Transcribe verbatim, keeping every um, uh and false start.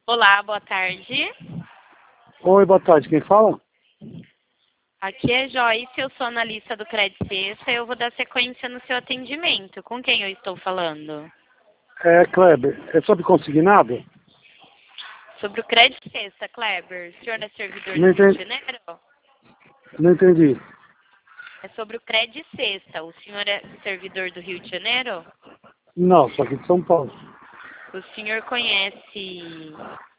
Olá, boa tarde. Oi, boa tarde. Quem fala? Aqui é Joyce, eu sou analista do Crédito Sexta e eu vou dar sequência no seu atendimento. Com quem eu estou falando? É, Kleber. É sobre consignado? Sobre o Crédito Sexta, Kleber. O senhor é servidor do Não Rio de entendi. Janeiro? Não entendi. É sobre o Crédito Sexta. O senhor é servidor do Rio de Janeiro? Não, só aqui de São Paulo. O senhor conhece